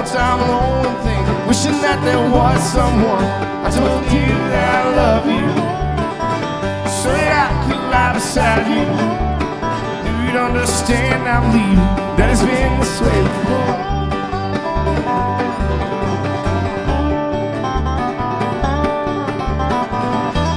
nights I'm alone and think, wishing that there was someone. I told you that I love you, so that I could lie beside you. You'd understand I'm leaving, that it's been this way